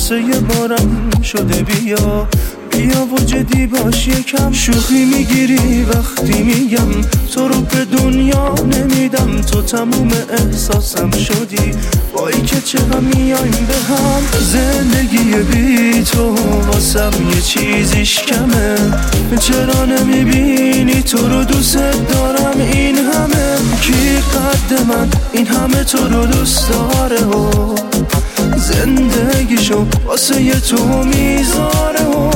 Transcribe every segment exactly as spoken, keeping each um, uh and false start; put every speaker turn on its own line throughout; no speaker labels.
واسه یه بارم شده بیا بیا و جدی باش یکم. شوخی میگیری وقتی میگم تو رو به دنیا نمیدم، تو تموم احساسم شدی با ای که چقدر میایم به هم. زندگی بی تو واسم یه چیزیش کمه، چرا نمیبینی تو رو دوست دارم این همه. کی قد من این همه تو رو دوست داره و زندگیشو واسه یه تو میذاره و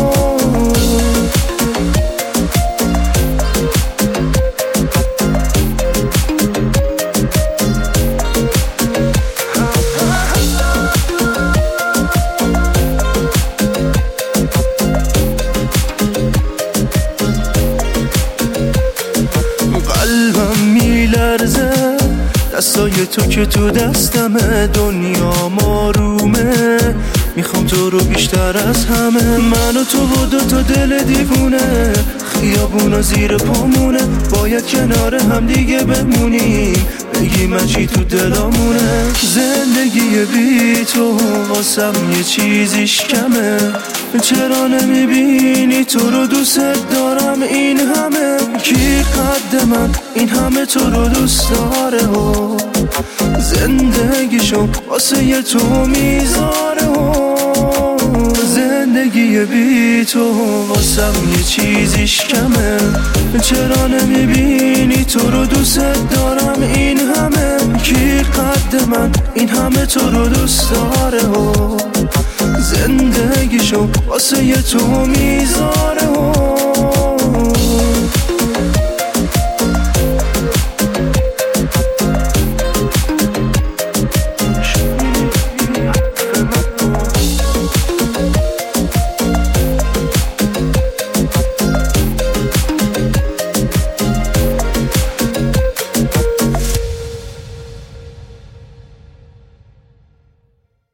قلبم میلرزه دستای تو که تو دستمه، دنیا مارومه میخوام تو رو بیشتر از همه. من و تو و دو تا دل دیوونه، خیابونا زیر پامونه، باید کنار هم دیگه بمونیم، بگی من چی تو دلامونه. زندگی بی تو واسم یه چیزیش کمه، چرا نمیبینی تو رو دوست دارم این همه. کی قد من این همه تو رو دوست داره و زندگیشو واسه یه تو میذاره و زندگی بی تو واسم یه چیزیش کمه، چرا نمیبینی تو رو دوست دارم این همه. کی قد من این همه تو رو دوست داره و زندگیشو واسه یه تو میذاره و